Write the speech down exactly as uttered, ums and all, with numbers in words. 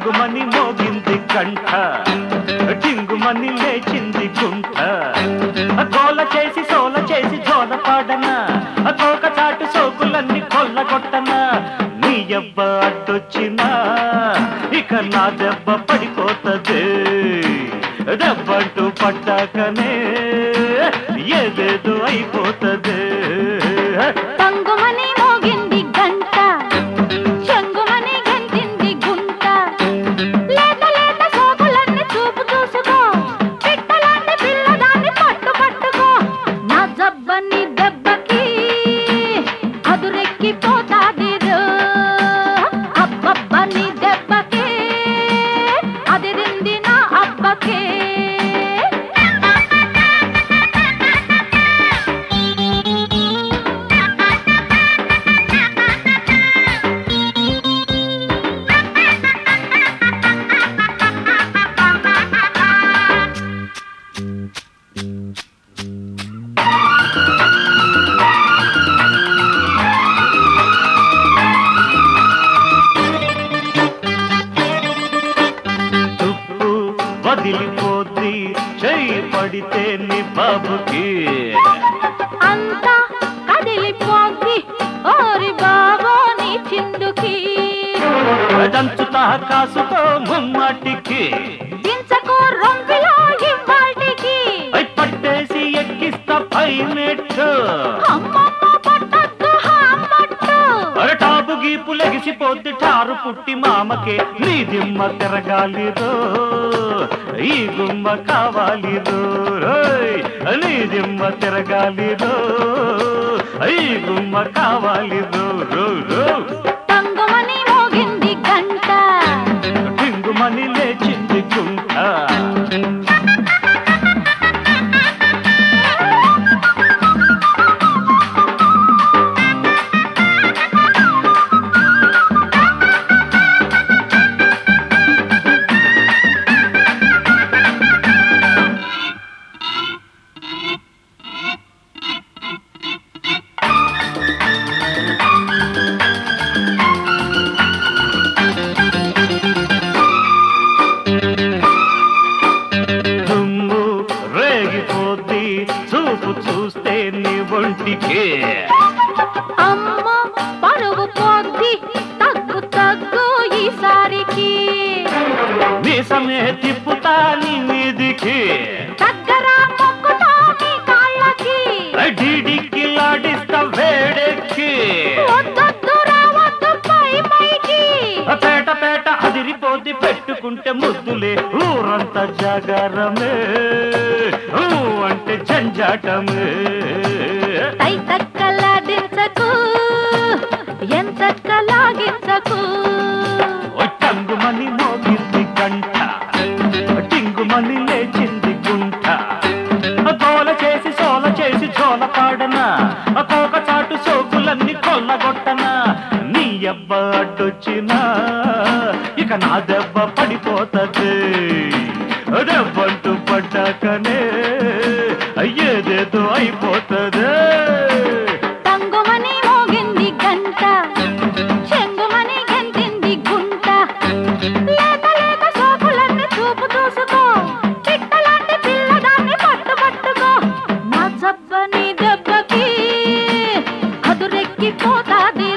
టంగుమని మోగింది కంఠ టింగుమని లేచింది గుంట గోల చేసి సోల చేసి జోల పాడన కోక చాటు సోకులన్నీ కొల్లగొట్టన నీ యవ్వ అడ్డొచ్చినా ఇక నా దెబ్బ పడిపోతదే దెబ్బంటూ పట్టాకనే ఏదేదో అయిపోతదే టంగుమని మోగింది గంట చెంగుమని గంటింది గుంట లేత లేత సోకులన్నీ చూపు చూసుకో పిట్టలాంటి పిల్లదాన్ని పట్టు పట్టుకో నా జబ్బని దెబ్బకి అదురెక్కి పోతాది అబ్బబ్బని దెబ్బకి అదిరింది నా అబ్బకే వదిలిపోద్ది చెయ్యి పడితే నీ బాబుకి అంతా కదిలిపోద్ది ఓరి బాబో నీ చిందుకి దంచుతా కాసుకో ముమ్మాటికి దించకు రొంపిలో ఇవ్వాటికి పట్టేసి ఎక్కిస్తా పై మెట్టు అమ్మమ్మ పట్టద్దు హామట్టు టాపు గీపు లెగిసిపోద్ది టారు పుట్టి మామకే నీ దిమ్మ తిరగాలిరో ఈ గుమ్మ కావాలిరో నీ దిమ్మ తిరగాలిరో ఈ గుమ్మ కావాలిరో రో రో టంగుమని మోగింది గంట టింగుమని లేచింది గుంట చూపు చూస్తే నీ ఒంటికే అమ్మ పరువు పోద్ది తగ్గు తగ్గు ఈసారికి మీసమే తిప్పుతా నీ మీదికి దగ్గర మొక్కుతా నీ కాళ్ళకి డీడికి లాడిస్తా వేడెక్కి వద్దొద్దు రావద్దు పై పైకి పేట పేట అదిరిపోద్ది పెట్టుకుంటే ముద్దులే ఊరంతా జాగారమే అంటే జంజాటమే తై తక్కలాడించకు ఎంతక్క లాగించకు టంగుమని మోగింది గంట టింగుమని లేచింది గుంట గోల చేసి సోల చేసి జోల పాడన కోక చాటు సోకులన్నీ కొల్లగొట్టన నీ యవ్వ అడ్డొచ్చినా ఇక నా దెబ్బ పడిపోతది దెబ్బంటూ పడ్డాకనే అయ్యేదేదో అయిపోతదే టంగుమని మోగింది గంట చెంగుమని గంటింది గుంట లేత లేత సోకులన్నీ చూపు చూసుకో పిట్టలాంటి పిల్లదాన్ని పట్టు పట్టుకో నా జబ్బని దెబ్బకి అదురెక్కి పోతాది